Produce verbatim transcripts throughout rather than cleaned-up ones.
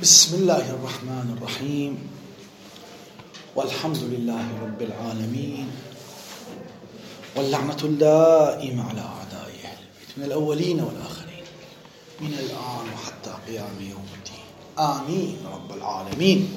بسم الله الرحمن الرحيم، والحمد لله رب العالمين، واللعنة الدائمة على أعدائه من الأولين والآخرين من الآن وحتى قيام يوم الدين، آمين رب العالمين.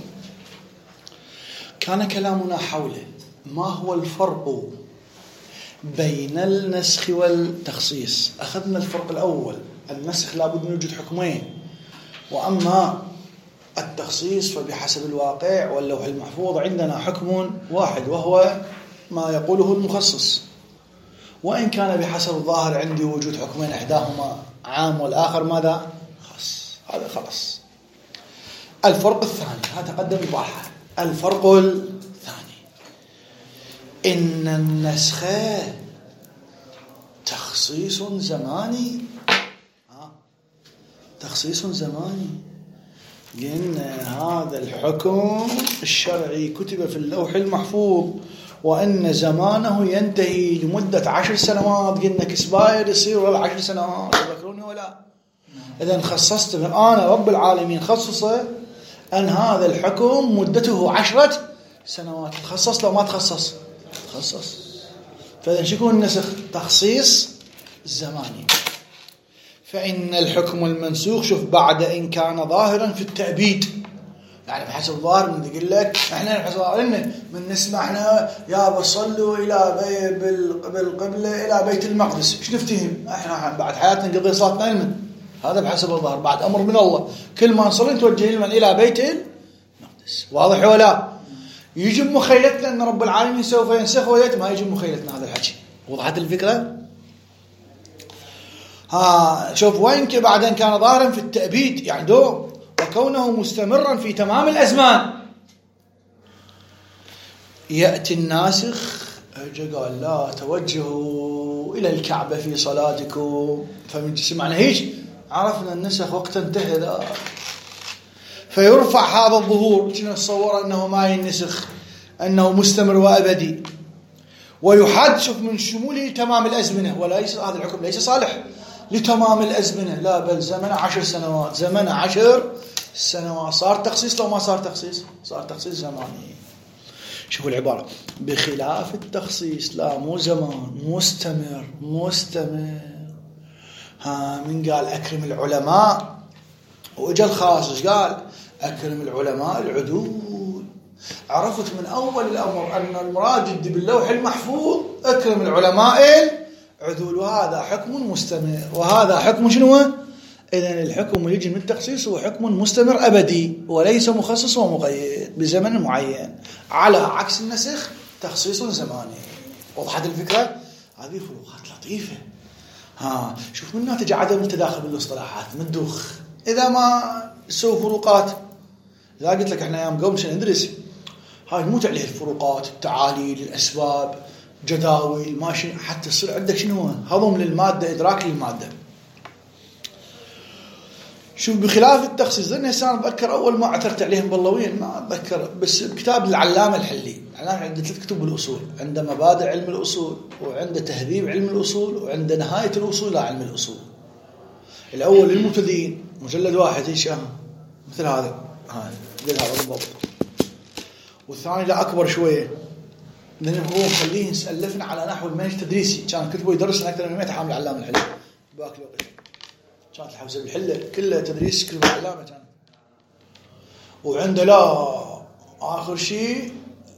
كان كلامنا حول ما هو الفرق بين النسخ والتخصيص. أخذنا الفرق الأول، النسخ لابد من وجود حكمين، وأما التخصيص فبحسب الواقع واللوح المحفوظ عندنا حكم واحد وهو ما يقوله المخصص، وإن كان بحسب الظاهر عندي وجود حكمين إحداهما عام والآخر ماذا؟ خاص. هذا خلاص. الفرق الثاني هذا تقدم البارحة. الفرق الثاني إن النسخ تخصيص زماني، تخصيص زماني، لأن هذا الحكم الشرعي كتب في اللوح المحفوظ وأن زمانه ينتهي لمدة عشر سنوات. قلنا كسباير يصير ولا عشر سنوات، تذكروني ولا؟ إذن خصصت أنا رب العالمين خصصه أن هذا الحكم مدته عشرة سنوات. تخصص لو ما تخصص تخصص. فإذن شكون النسخ؟ تخصيص زماني. فإن الحكم المنسوخ شوف بعد إن كان ظاهرا في التأبيد، يعني بحسب الظاهر من يقول لك احنا بحسب الظاهر من نسمع احنا يا بصلوا الى بي بالقبله الى بيت المقدس، ايش نفتهم احنا بعد حياتنا نقضي صلاتنا علما؟ هذا بحسب الظاهر بعد امر من الله، كل ما نصلي نتوجه لمن الى بيت المقدس. واضح ولا؟ يجي مخيلتنا ان رب العالمين سوف ينسخ ويتم، ما يجي مخيلتنا هذا الحكي. وضحت الفكره؟ ها شوف وين بعد ان كان ظاهرا في التأبيد يعني دو وكونه مستمرا في تمام الأزمان. يأتي الناسخ أجا قال لا توجهوا إلى الكعبة في صلاتكم، فمن سمعنا هيج عرفنا النسخ وقت انتهى ذا، فيرفع هذا الظهور كنا نتصور أنه ما ينسخ، أنه مستمر وأبدي، ويحد شوف من شموله تمام الأزمنة. وليس هذا الحكم ليس صالح لتمام الأزمنة، لا بل زمن عشر سنوات، زمن عشر سنوات. صار تخصيص لو ما صار تخصيص؟ صار تخصيص زماني. شوفوا العبارة، بخلاف التخصيص لا مو زمان، مستمر مستمر. ها من قال أكرم العلماء وإجا الخاص قال أكرم العلماء العدول. عرفت من أول الأمر أن المراد باللوح المحفوظ أكرم العلماء عدول، وهذا حكم مستمر وهذا حكم شنو؟ إذن الحكم يجي من التخصيص هو حكم مستمر أبدي وليس مخصص ومقيد بزمن معين، على عكس النسخ تخصيص زماني. وضحت الفكرة؟ هذه فروقات لطيفة. ها شوف من ناتج عدم التداخل بالاصطلاحات من دوخ. إذا ما سووا فروقات، إذا قلت لك إحنا يوم قوم ندرس هاي نموت عليه الفروقات، التعاليل، الأسباب، جداول، ماشي حتى يصير عندك شنو هضم للمادة، إدراك للمادة. شوف بخلاف التخصيص، لأن هسه أنا بذكر أول ما عثرت عليهم باللوين ما أتذكر، بس بكتاب العلامة الحلي. العلامة عنده ثلاث كتب بالأصول، عنده مبادئ علم الأصول، وعنده تهذيب علم الأصول، وعنده نهاية الأصول لا علم الأصول. الأول للمبتدئين مجلد واحد إيش مثل هذا هذا هذا بالضبط، والثاني لا أكبر شوية، لأنه هو مخليه سألفنا على نحو المنهج التدريسي. كان كتبه يدرسنا أكثر من مئة حامل علامة الحلي باك الوقت، كانت الحوزة بالحلة كلها تدريس كتب علامة كان. وعنده لا آخر شيء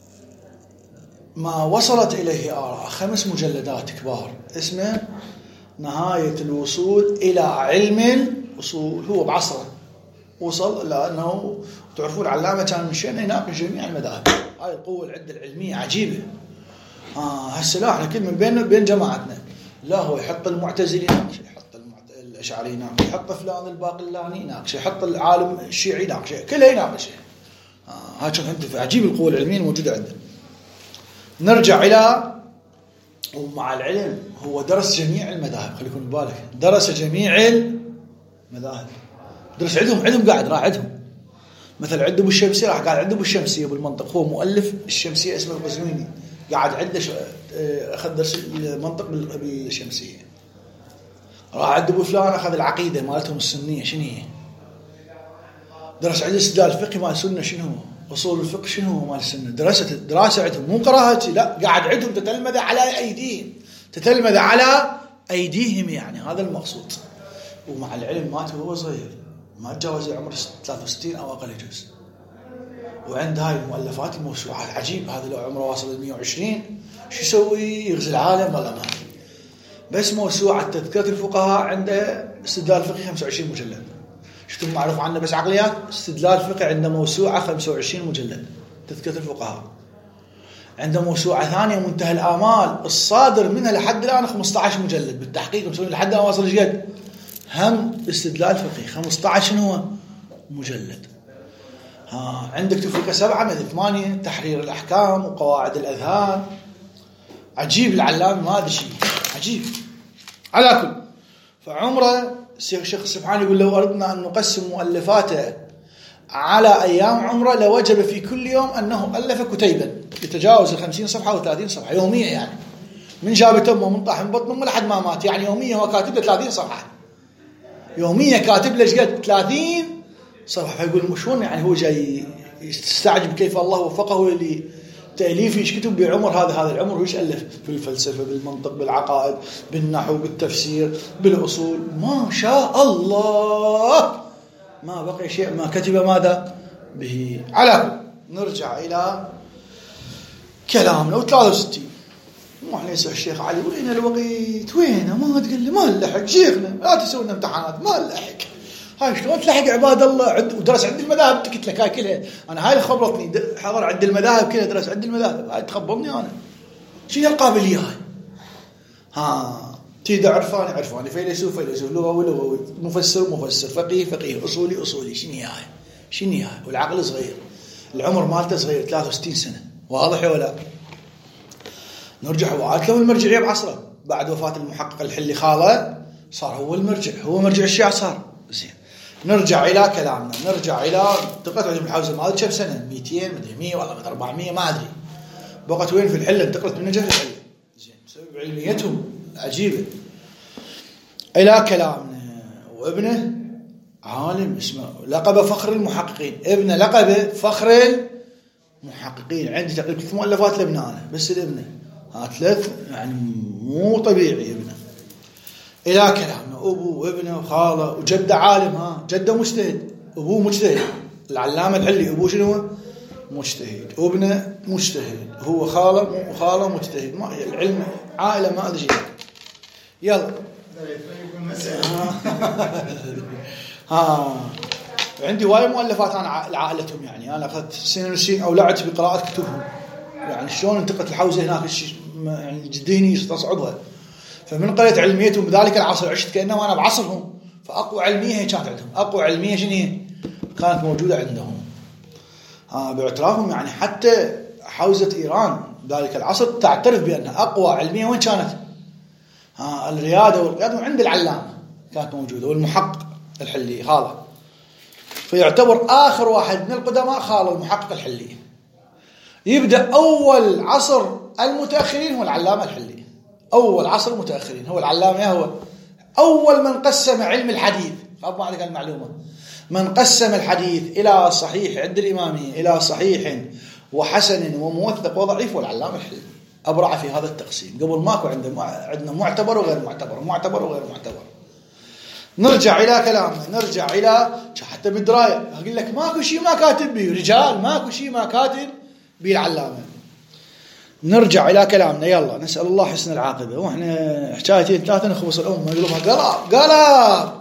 ما وصلت إليه آراء، خمس مجلدات كبار اسمه نهاية الوصول إلى علم الأصول. هو بعصره وصل لأنه تعرفون علامة كان من شأنه يناقش جميع المذاهب. هاي القوة العدة العلمية عجيبة. آه هالسلاح احنا كل من بين بين جماعتنا، لا هو يحط المعتزلي ناقش، يحط الأشعري ناقش، يحط فلان الباقلاني ناقش، يحط العالم الشيعي ناقش، كله يناقش. آه هاي شوف انت عجيب القوة العلمية الموجودة عندنا. نرجع إلى ومع العلم هو درس جميع المذاهب، خليكم بالك درس جميع المذاهب، درس عندهم عندهم قاعد راح عندهم مثلا عنده بالشمسية راح قاعد عنده بالشمسية بالمنطق، هو مؤلف الشمسية اسمه القزويني قاعد عنده أخذ درس المنطق بالشمسية. راح عنده بفلان أخذ العقيدة مالتهم السنية شنو هي، درس عند الاستدلال الفقهي مال السنة شنو هو، أصول الفقه شنو هو مال السنة، دراسة دراسة عندهم مو قراءتي، لا قاعد عندهم تتلمذ على أيديهم، تتلمذ على أيديهم، يعني هذا المقصود. ومع العلم مات وهو صغير، ما تجاوز عمر ثلاثة وستين أو أقل يجوز. وعند هاي المؤلفات الموسوعات عجيب، هذا لو عمره واصل مئة وعشرين شو يسوي؟ يغزي العالم ولا ما؟ بس موسوعة تذكرة الفقهاء عنده استدلال فقهي خمسة وعشرين مجلد. شفتم معروف عنه بس عقليات؟ استدلال فقهي عنده موسوعة خمسة وعشرين مجلد تذكرة الفقهاء. عنده موسوعة ثانية منتهى الآمال الصادر منها لحد الآن خمسة عشر مجلد بالتحقيق، مسوي لحد الآن واصل جد هم استدلال فقهي خمسة عشر هو مجلد. ها عندك تفرقة سبعة مثل ثمانية تحرير الأحكام وقواعد الأذهان. عجيب العلام، ما هذا شيء عجيب. على كل فعمره الشيخ سبحانه يقول لو أردنا أن نقسم مؤلفاته على أيام عمره لوجب في كل يوم أنه ألف كتيبا يتجاوز الخمسين صفحة وثلاثين صفحة يومية، يعني من جابت أمه من طاح من بطن أمه لحد ما مات، يعني يومية هو كاتب له ثلاثين صفحة يومية، كاتب له قد ثلاثين صفحة. فيقول شلون يعني هو جاي يستعجب كيف الله وفقه لتأليف ايش كتب بعمر هذا هذا العمر، ويش ألف في الفلسفة بالمنطق بالعقائد بالنحو بالتفسير بالأصول، ما شاء الله ما بقي شيء ما كتب ماذا به. على نرجع إلى كلامنا وثلاثة وستين. مو احنا يسوي الشيخ علي وين الوقت وين ما تقول لي ما نلحق شيخنا لا تسوي لنا امتحانات ما نلحق. هاي شلون تلحق عباد الله؟ عد ودرس عند المذاهب قلت لك هاي كلها انا هاي اللي خبرتني حضر عند المذاهب كلها درس عند المذاهب هاي تخبرني انا شنو القابليه هاي؟ ها تيدا عرفاني عرفاني فيلسوف فيلسوف لغوي لغوي مفسر مفسر فقيه فقيه اصولي اصولي شنو هاي شنو هاي؟ والعقل صغير العمر مالته صغير ثلاثة وستين سنة واضح ولا؟ نرجع وعاد له المرجعيه بعصره بعد وفاه المحقق الحلي خاله صار هو المرجع هو مرجع الشيعة صار زين. نرجع إلى كلامنا نرجع إلى انتقلت عجب الحوزة ما أدري كم سنة مئتين مدري مئة ولا أربعمية ما أدري بقت وين في الحلة انتقلت من نجف الحلة زين بسبب علميتهم عجيبة. إلى كلامنا وابنه عالم اسمه لقب فخر المحققين ابنه لقب فخر المحققين عندي تقريبا ثلاث مؤلفات لابنه أنا بس الابنه ها ثلاث يعني مو طبيعي ابنه. إلى كلامنا أبوه وابنه وخاله وجده عالم ها جده مجتهد أبوه مجتهد العلامة الحلي أبوه شنو مجتهد وابنه مجتهد هو خاله وخاله مجتهد ما العلم عائلة ما أدري يلا ها عندي وايد مؤلفات أنا لعائلتهم يعني أنا أخذت سنين وسنين أو لعبت بقراءة كتبهم يعني شلون انتقلت الحوزة هناك يعني جديني يستصعبها فمن قلت علميتهم بذلك العصر عشت كأنما أنا بعصرهم فأقوى علمية هي كانت عندهم أقوى علمية شنو هي كانت موجودة عندهم ها باعترافهم يعني حتى حوزة إيران ذلك العصر تعترف بأنها أقوى علمية وين كانت ها الريادة والقيادة عند العلامة كانت موجودة والمحقق الحلي خاله فيعتبر آخر واحد من القدماء خاله المحقق الحلي. يبدأ أول عصر المتأخرين هو العلامة الحلي أول عصر المتأخرين هو العلامة هو أول من قسم علم الحديث فأبقى عليك المعلومة من قسم الحديث إلى صحيح عند الإمامية إلى صحيح وحسن وموثق وضعيف والعلامة الحلي أبرع في هذا التقسيم قبل ماكو عندنا عندنا معتبر وغير معتبر معتبر وغير معتبر. نرجع إلى كلامنا نرجع إلى حتى بالدراية أقول لك ماكو شيء ما كاتب به رجال ماكو شيء ما كاتب به العلامة. نرجع إلى كلامنا يلا نسأل الله حسن العاقبة وإحنا حكايتين ثلاثة نخبص الأمة يقولوا قلب قلب.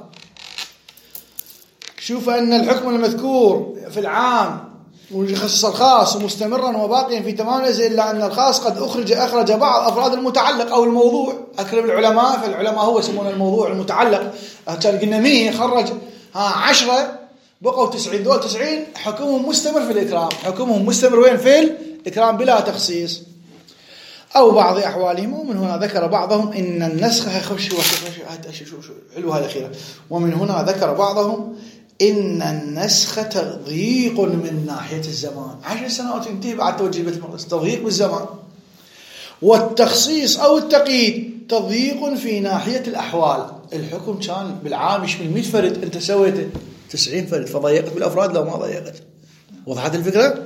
شوف أن الحكم المذكور في العام ويخصص الخاص ومستمرا وباقيا في تمام إلا أن الخاص قد أخرج أخرج بعض أفراد المتعلق أو الموضوع أكرم العلماء فالعلماء هو يسمون الموضوع المتعلق كان قلنا مية خرج ها عشرة بقوا تسعين دول تسعين حكمهم مستمر في الإكرام حكمهم مستمر وين في الإكرام بلا تخصيص أو بعض أحوالهم. ومن هنا ذكر بعضهم إن النسخ خش حلو هذا الأخيرة ومن هنا ذكر بعضهم إن النسخ تضييق من ناحية الزمان عشر سنوات ينتهي بعد توجيه بيت المقدس تضييق بالزمان والتخصيص أو التقييد تضييق في ناحية الأحوال الحكم كان بالعام يشمل مئة فرد أنت سويته تسعين فرد، فضيقت بالأفراد لو ما ضيقت. وضحت الفكرة؟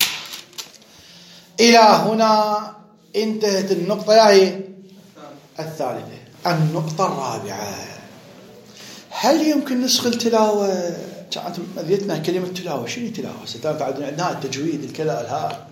إلى هنا انتهت النقطة هي الثالثة. النقطة الرابعة، هل يمكن نسخ التلاوة؟ كانت مذيتنا كلمة تلاوة، شنو تلاوة؟ ستان عندنا التجويد الكذا الها.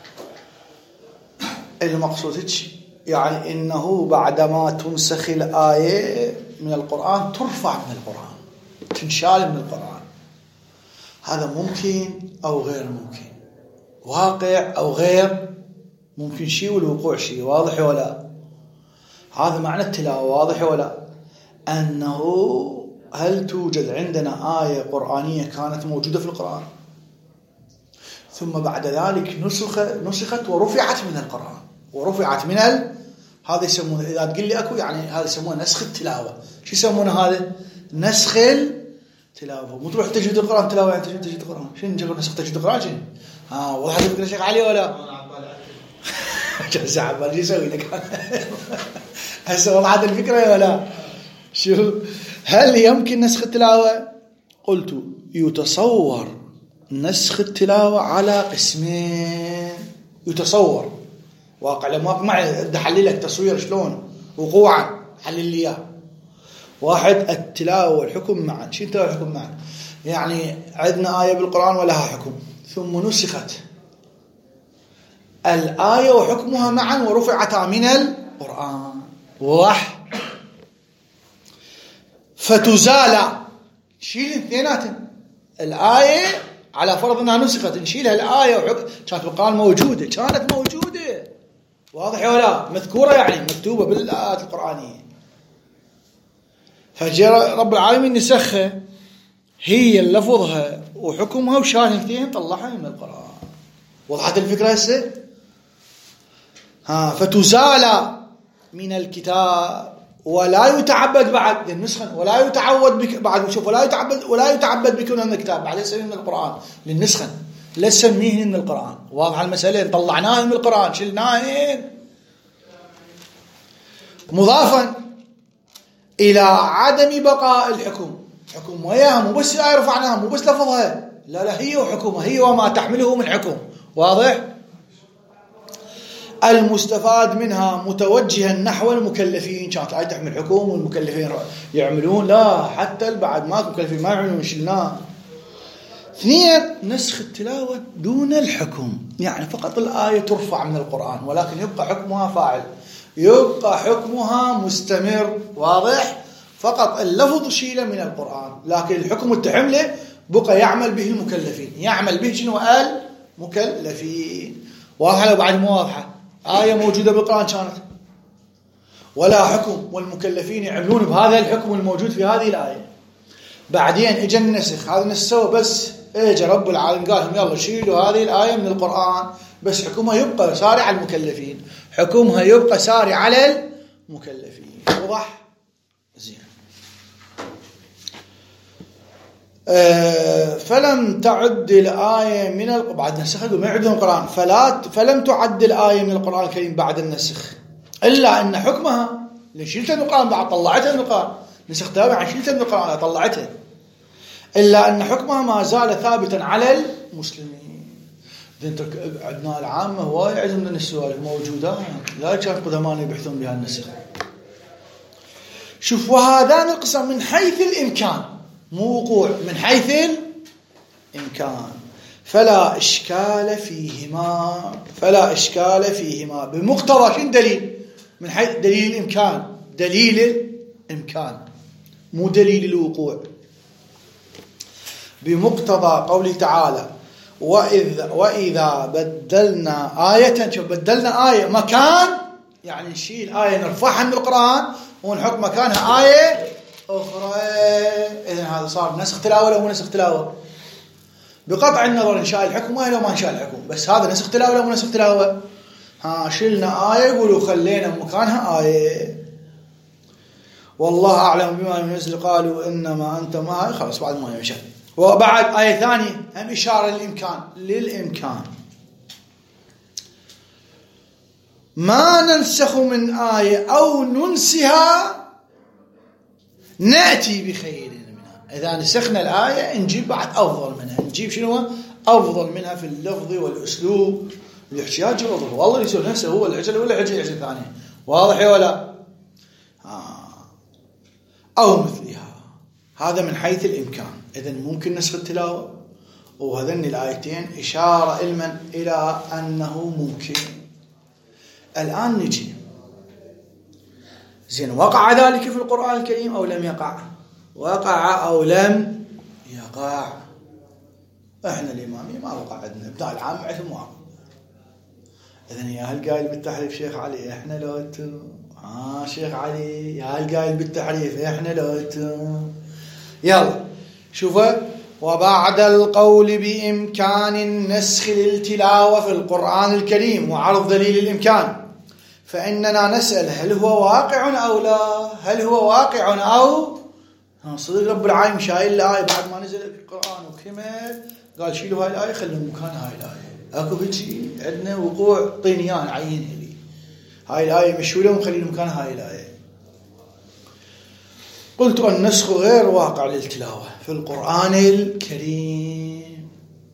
المقصود يعني إنه بعدما تنسخ الآية من القرآن ترفع من القرآن، تنشال من القرآن. هذا ممكن أو غير ممكن، واقع أو غير ممكن، شيء والوقوع شيء. واضح ولا؟ هذا معنى التلاوة. واضح ولا؟ أنه هل توجد عندنا آية قرآنية كانت موجودة في القرآن ثم بعد ذلك نسخ نسخت ورفعت من القرآن، ورفعت من ال... هذا يسمونه، إذا تقول لي أكو يعني هذا يسمونه نسخ التلاوة. شو يسمونه هذا؟ نسخ التلاوة. مو تروح تجويد القرآن تلاوة يعني تجويد تجويد القرآن. شنو نجرب نسخ تجويد القرآن؟ شنو؟ ها واحد يفكر شيخ علي ولا؟ جزع بالي يسوي لك هسه وضحت الفكرة ولا؟ شو هل يمكن نسخ التلاوة؟ قلت يتصور نسخ التلاوة على قسمين. يتصور واقع لما معي بدي احللك تصوير شلون وقوعا، حلل لي اياه. واحد التلاوة والحكم معا. شو التلاوة والحكم معا؟ يعني عندنا آية بالقرآن ولها حكم ثم نسخت الآية وحكمها معا ورفعتا من القرآن. واحد فتزال، نشيل الاثنيناتن. الآية على فرض أنها نسخت، نشيلها الآية وحكم. كانت بالقرآن موجودة، كانت موجودة. واضح ولا؟ مذكورة يعني مكتوبة بالآيات القرآنية. فجاء رب العالمين نسخها، هي لفظها وحكمها وشال الاثنين طلعها من القرآن. وضحت الفكرة هسه؟ ها فتزال من الكتاب ولا يتعبد بعد للنسخة، ولا يتعود بك بعد. شوف، ولا يتعبد ولا يتعبد بكون من الكتاب بعد يسميه من القرآن للنسخة، لا تسميه من القرآن. واضح المسألة؟ طلعناه من القرآن شلناه مضافا إلى عدم بقاء الحكم. حكم وياها، مو بس الآية رفعناها، مو بس لفظها، لا لا هي وحكمها، هي وما تحمله من حكم. واضح؟ المستفاد منها متوجها نحو المكلفين. كانت الآية تحمل حكم والمكلفين يعملون، لا حتى بعد ما مكلفين ما يعملون شلناه. اثنين نسخ التلاوة دون الحكم، يعني فقط الآية ترفع من القرآن ولكن يبقى حكمها فاعل، يبقى حكمها مستمر. واضح؟ فقط اللفظ شيله من القرآن لكن الحكم التحمله بقى يعمل به المكلفين. يعمل به شنو؟ المكلفين. واضحة لو بعد مو واضحة؟ آية موجودة بالقرآن كانت ولا حكم والمكلفين يعملون بهذا الحكم الموجود في هذه الآية. بعدين اجى النسخ، هذا نسوه بس اجى رب العالمين قال لهم يلا شيلوا هذه الآية من القرآن، بس حكمها يبقى ساري على المكلفين، حكمها يبقى ساري على المكلفين. واضح؟ زين. أه فلم تعد الآية من ال... بعد نسخ ما يعدون القرآن، فلا فلم تعد الآية من القرآن الكريم بعد النسخ إلا أن حكمها اللي شلتها من القرآن بعد طلعتها من القرآن، نسختها بعد شلتها من القرآن طلعتها، إلا أن حكمها ما زال ثابتا على المسلمين. عندنا العامة هواي عندنا من السؤال موجودات لا كان قدمان يبحثون بها النسخ. شوف، وهذان القسم من حيث الإمكان، مو وقوع، من حيث الإمكان فلا إشكال فيهما، فلا إشكال فيهما بمقتضى شن دليل؟ من حيث دليل الإمكان، دليل الإمكان مو دليل الوقوع. بمقتضى قوله تعالى وإذا, وإذا بدلنا آية، شوف بدلنا آية مكان يعني نشيل آية نرفعها من القرآن ونحط مكانها آية أخرى، إذن هذا صار نسخ تلاوة لو مو نسخ تلاوة؟ بقطع النظر إن شاء الحكم ولا ما إن شاء الحكم، بس هذا نسخ تلاوة لو مو نسخ تلاوة؟ ها شلنا آية يقولوا خلينا مكانها آية. والله أعلم بما ينزل قالوا إنما أنت ما خلاص بعد ما يمشي. وبعد آية ثانية هم إشارة للإمكان، للإمكان ما ننسخ من آية أو ننسها نأتي بخير منها. إذا نسخنا الآية نجيب بعد أفضل منها، نجيب شنو أفضل منها في اللفظ والأسلوب الاحتياج والظهور. والله يسوي نفسه هو العجل ولا عجل عجل ثاني، واضح ولا آه. أو مثلها، هذا من حيث الإمكان. إذن ممكن نسخ التلاوة، وهذين الآيتين إشارة علما إلى أنه ممكن. الآن نجي زين، وقع ذلك في القرآن الكريم أو لم يقع؟ وقع أو لم يقع؟ إحنا الإمامية ما وقع عندنا، ابناء العام عندهم واقع. إذن يا هل قايل بالتحريف شيخ علي إحنا لو أنتم آه شيخ علي، يا هل قايل بالتحريف إحنا لو أنتم. يلا شوفوا، وبعد القول بإمكان النسخ للتلاوة في القرآن الكريم وعرض دليل الإمكان، فإننا نسأل هل هو واقع أو لا؟ هل هو واقع أو صدق رب العالمين شايل الآية بعد ما نزل القرآن وكمل قال شيلوا هاي الآية خلوا مكان هاي الآية، أكو هيجي عندنا وقوع طينيان عينها لي، هاي الآية مشولة ونخلي مكان هاي الآية. قلت النسخ غير واقع للتلاوة في القرآن الكريم،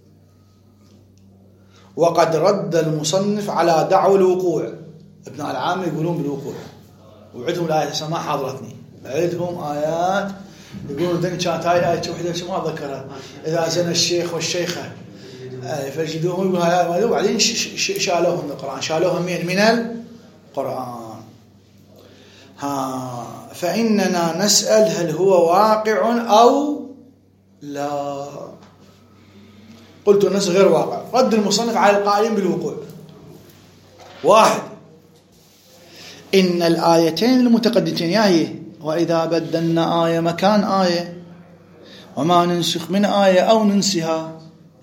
وقد رد المصنف على دعوى الوقوع. ابن العام يقولون بالوقوع، وعندهم الآية ما حاضرتني، عندهم آيات يقولون ذن كانت هاي آية وحدة شو ما ذكرها، إذا زنى الشيخ والشيخة فجدوهم يقولون هاي آية، وبعدين شالوهم من القرآن، شالوهم من من القرآن. ها فإننا نسأل هل هو واقع أو لا؟ قلت النسخ غير واقع. رد المصنف على القائلين بالوقوع: واحد، إن الآيتين المتقدمتين هي وإذا بدلنا آية مكان آية وما ننسخ من آية أو ننسها،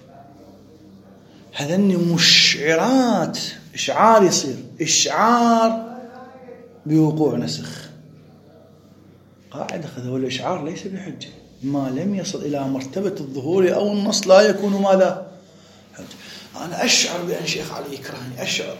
هذني مشعرات، إشعار يصير إشعار بوقوع نسخ. قاعدة خذوا الإشعار ليس بحجة ما لم يصل إلى مرتبة الظهور أو النص لا يكون ماذا حجة. أنا أشعر بأن شيخ علي يكرهني، أشعر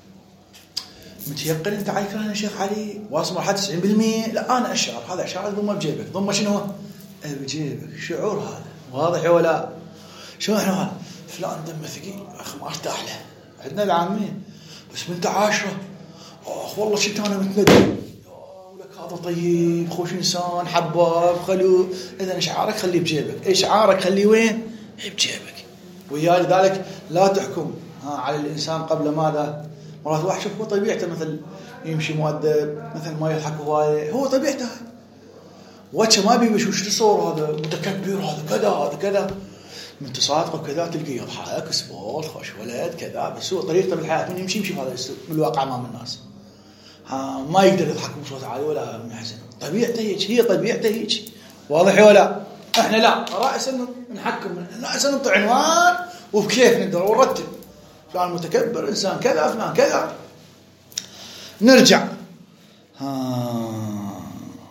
متيقن أنت علي يكرهني شيخ علي واصل مرحلة تسعين بالمئة، لا أنا أشعر هذا إشعار ضمه بجيبك، ضمه شنو بجيبك، شعور هذا واضح ولا شو إحنا هذا فلان دمه ثقيل أخ ما أرتاح له، عندنا العامين بس من عاشرة أخ والله شفت أنا متندم هذا طيب خوش إنسان حباب خلو. إذا إشعارك خليه بجيبك، إشعارك خليه وين بجيبك. ويا لذلك لا تحكم على الإنسان قبل ماذا. مرات واحد شوف هو طبيعته مثل يمشي مؤدب، مثل ما يضحك هواية، هو طبيعته وجهه ما بيمشي وش تصور هذا متكبر هذا كذا هذا كذا، من تصادقه كذا تلقيه يضحك سبوت خوش ولد كذا، بس هو طريقته بالحياة من يمشي يمشي بهذا الأسلوب بالواقع أمام الناس. ها ما يقدر يضحك بصوت عالي ولا يحزن، طبيعته هيك، هي طبيعته هيك، واضح ولا؟ احنا لا رأس نحكم، رأس نعطي عنوان وبكيف نقدر ونرتب فلان متكبر إنسان كذا فلان كذا. نرجع ها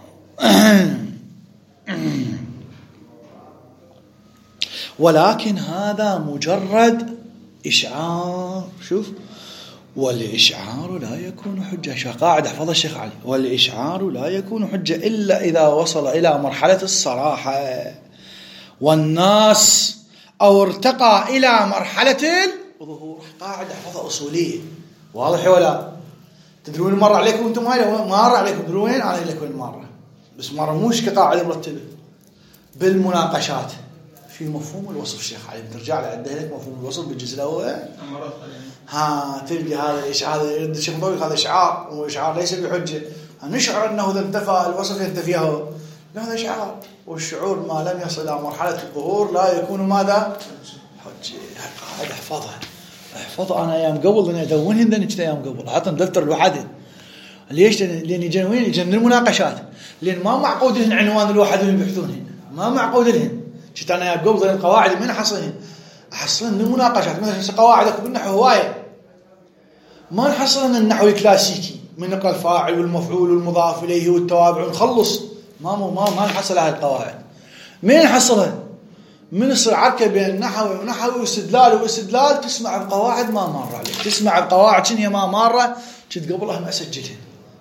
ولكن هذا مجرد إشعار. شوف، والإشعار لا يكون حجة، قاعدة احفظها الشيخ علي، والإشعار لا يكون حجة إلا إذا وصل إلى مرحلة الصراحة والناس أو ارتقى إلى مرحلة الظهور. قاعدة احفظها أصولية، واضح ولا؟ تدرون مرة عليكم أنتم هاي مرة عليكم تدرون أنا لك وين مرة، بس مرة موش كقاعدة مرتبة بالمناقشات في مفهوم الوصف. الشيخ علي بترجع له عده لك مفهوم الوصف بالجزء الأول، ها تلقى هذا الإشعار هذا يرد الشيخ مطوي هذا إشعار وإشعار ليس بحجة، نشعر أنه إذا انتفى الوصف ينتفيه، هذا إشعار، والشعور ما لم يصل إلى مرحلة الظهور لا يكون ماذا حجة. قاعد احفظها احفظها. أنا أيام قبل أنا أدونهن ذا نجد أيام قبل حتى دفتر الواحد. ليش؟ لأن يجن وين يجن المناقشات، لأن ما معقود لهن عنوان الواحد اللي بيحثونهن، ما معقود لهن. شفت أنا أيام قبل القواعد من أحصلهن أحصلهن المناقشات مثلا قواعدك بالنحو هواية، ما نحصلهن النحو الكلاسيكي من نقل الفاعل والمفعول والمضاف إليه والتوابع ونخلص، ما ما ما نحصل هاي القواعد. مين نحصلها؟ من يصير عركة بين نحو ونحو واستدلال واستدلال، تسمع القواعد ما مارة عليك، تسمع القواعد شنو هي ما مارة، كنت قبلها ما أسجلهن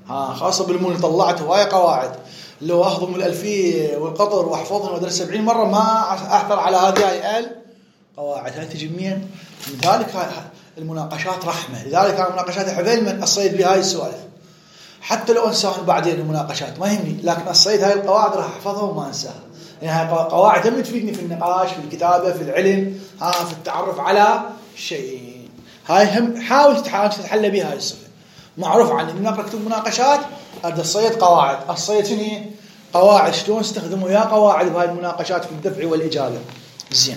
ها خاصة بالمون طلعت هواية قواعد، لو أهضم الألفية والقطر وأحفظهم وأدرس سبعين مرة ما أحضر على هذه ال قواعد. هاي تجي منين؟ لذلك المناقشات رحمة، لذلك المناقشات حبيل من الصيد بهاي السوالف، حتى لو أنساها بعدين المناقشات ما يهمني، لكن الصيد هاي القواعد راح أحفظها وما أنساها، يعني هاي قواعد هم تفيدني في النقاش، في الكتابة، في العلم، ها في التعرف على شيء. هاي هم حاول تتحلى بها هاي الصفة. معروف عني من أكتب مناقشات هذا الصيد قواعد، الصيد شنو قواعد شلون استخدموا يا قواعد بهاي المناقشات في الدفع والإجابة. زين،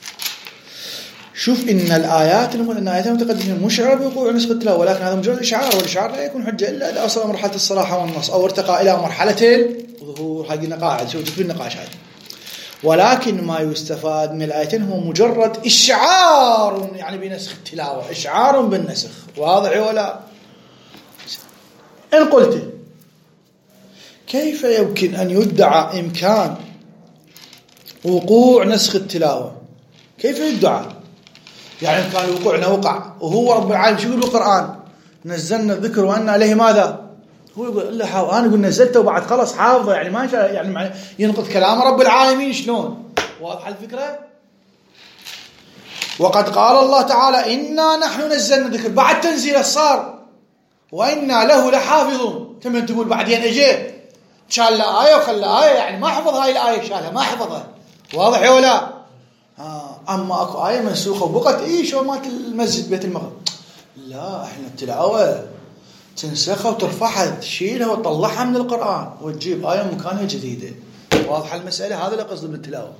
شوف إن الآيات الآيات المتقدمة مشعرة بوقوع نسخ التلاوة، ولكن هذا مجرد إشعار، والإشعار لا يكون حجة إلا إذا وصل مرحلة الصراحة والنص أو ارتقى إلى مرحلة الظهور. هذه النقاعد شوف في النقاش هذه. ولكن ما يستفاد من الآيتين هو مجرد إشعار يعني بنسخ التلاوة، إشعار بالنسخ. واضح ولا؟ إن قلت كيف يمكن أن يدعى إمكان وقوع نسخ التلاوة؟ كيف يدعى؟ يعني إمكان الوقوع وقع، وهو رب العالمين شو يقول بالقرآن؟ نزلنا الذكر وأن عليه ماذا؟ هو يقول لا حاول. أنا أقول نزلته وبعد خلص حافظه، يعني ما يعني ينقض كلام رب العالمين شلون؟ واضح الفكرة؟ وقد قال الله تعالى إنا نحن نزلنا الذكر، بعد تنزيله صار وإنا له لحافظون. كم تقول بعدين اجي شال له آية وخلى آية، يعني ما حفظ هاي الآية، شالها ما حفظها. واضح ولا؟ آه. أما أكو آية منسوخة وبقت إيه شو مات المسجد بيت المغرب، لا إحنا التلاوة تنسخها وترفعها تشيلها وتطلعها من القرآن وتجيب آية مكانها جديدة. واضح المسألة؟ هذا اللي قصده بالتلاوة.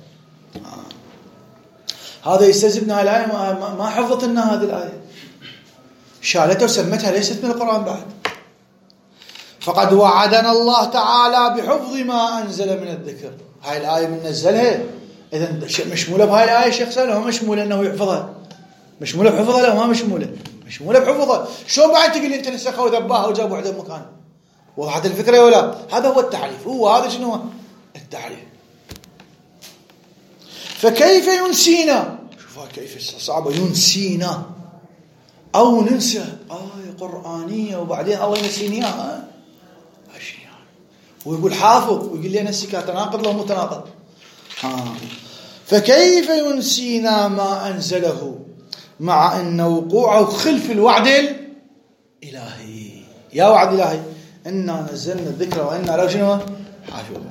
آه. هذا يستلزمنا الآية ما, ما حفظت لنا هذه الآية، شالتها وسمتها ليست من القرآن بعد. فقد وعدنا الله تعالى بحفظ ما أنزل من الذكر. هاي الآية من نزلها إذن مشمولة بهاي الآية شخصا، لو مشمولة أنه يحفظها، مشمولة بحفظها لو ما مشمولة مشمولة بحفظها. شو بعد تقول أنت نسخها وذباها وجاب وحدة مكان؟ وضحت الفكرة ولا؟ هذا هو التعريف، هو هذا شنو التعريف. فكيف ينسينا؟ شوفها كيف صعبة، ينسينا أو ننسى آية قرآنية وبعدين الله ينسيني إياها. ويقول حافظ ويقول لي نسيك، تناقض لو متناقض. ها. فكيف ينسينا ما أنزله مع أن وقوعه خلف الوعد الإلهي؟ يا وعد إلهي إنا نزلنا الذكر وإنا له شنو حافظون.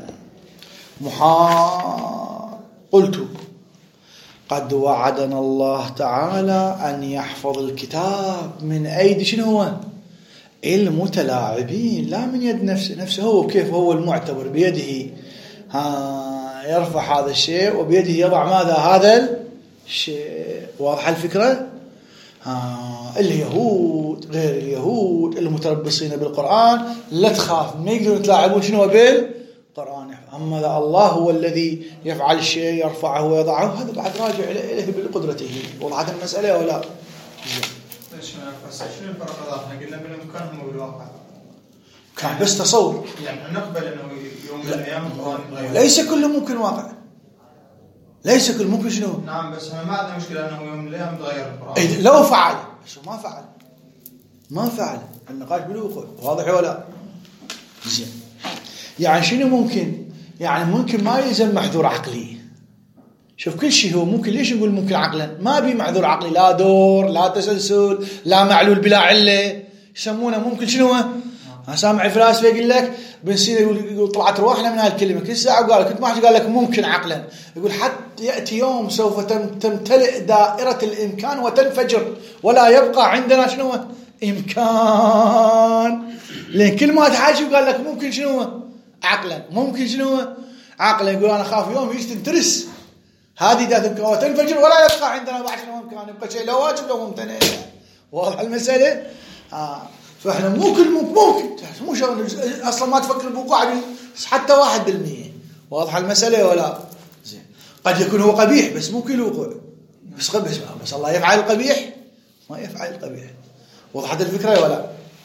محا قلت قد وعدنا الله تعالى أن يحفظ الكتاب من أيدي شنو هو المتلاعبين، لا من يد نفسه. نفسه هو كيف هو المعتبر بيده ها يرفع هذا الشيء وبيده يضع ماذا هذا الشيء. واضح الفكرة؟ ها اليهود غير اليهود المتربصين بالقرآن لا تخاف، ما يقدرون يتلاعبون شنو بالقرآن. أما الله هو الذي يفعل الشيء يرفعه ويضعه، هذا بعد راجع إليه بقدرته. وضحت المسألة ولا؟ شنو الفرق هذا؟ احنا قلنا بالامكان هو بالواقع كان بس تصور، يعني نقبل انه يوم من الايام القرآن ليس كل ممكن واقع، ليس كل ممكن شنو. نعم بس ما عندنا مشكله انه يوم من الايام تغير القرآن. إيه لو فعل، بس ما فعل ما فعل النقاش بالوقوع. واضح ولا؟ زين. يعني شنو ممكن؟ يعني ممكن ما يلزم محذور عقلي. شوف كل شيء هو ممكن. ليش نقول ممكن عقلا؟ ما بي معذور عقلي، لا دور لا تسلسل لا معلول بلا عله، يسمونه ممكن شنو. انا سامع الفلاسفه يقول لك بن سينا يقول, يقول طلعت رواحنا من هالكلمه كل ساعه، وقال كنت ما حد قال لك ممكن عقلا. يقول حتى ياتي يوم سوف تمتلئ دائره الامكان وتنفجر ولا يبقى عندنا شنو امكان. لان كل ما تحاجي وقال لك ممكن شنو عقلا، ممكن شنو عقلا. يقول انا خاف يوم يجي تنترس هذه ذات وتنفجر ولا يبقى عندنا بعد شنو امكان، يبقى شيء لا واجب لا ممتنع. واضح المساله؟ آه. فاحنا ممكن ممكن مو شغل اصلا ما تفكر بوقوع حتى واحد بالمية. واضح المساله ولا؟ زين. قد يكون هو قبيح بس ممكن الوقوع، بس بس بس الله يفعل القبيح ما يفعل القبيح. وضحت الفكره ولا؟